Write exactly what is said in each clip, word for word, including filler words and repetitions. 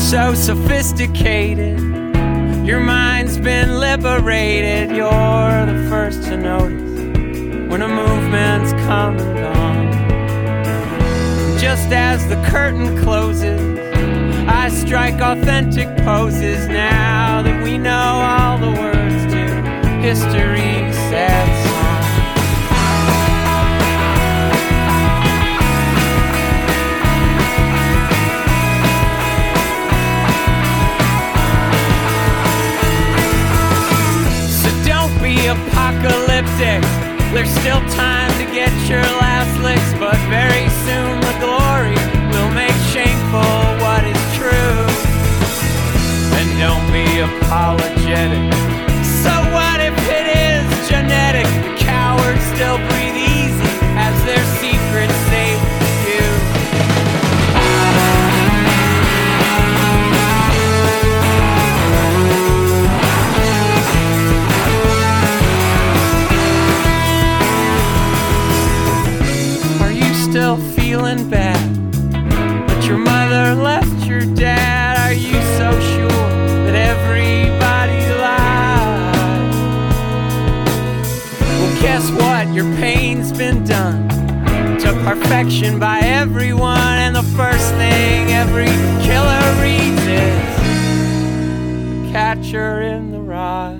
so sophisticated. Your mind's been liberated. You're the first to notice when a movement's come and gone. Just as the curtain closes, I strike authentic poses. Now that we know all the words to history's sad song. So don't be apocalyptic. There's still time to get your last licks, but very soon the glory will make shameful what is true. And don't be apologetic. So what if it is genetic? The cowards still breathe easy as their secrets save you. Still feeling bad, but your mother left your dad. Are you so sure that everybody lies? Well, guess what? Your pain's been done to perfection by everyone, and the first thing every killer reads is The Catcher in the Rye.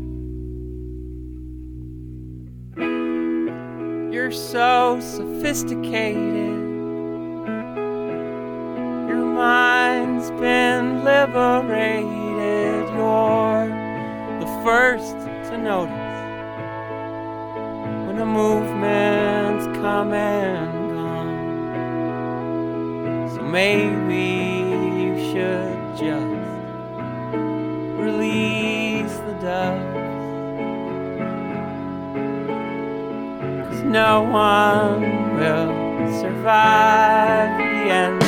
You're so sophisticated. Your mind's been liberated. You're the first to notice when a movement's come and gone. So maybe you should just release the dove. No one will survive the end.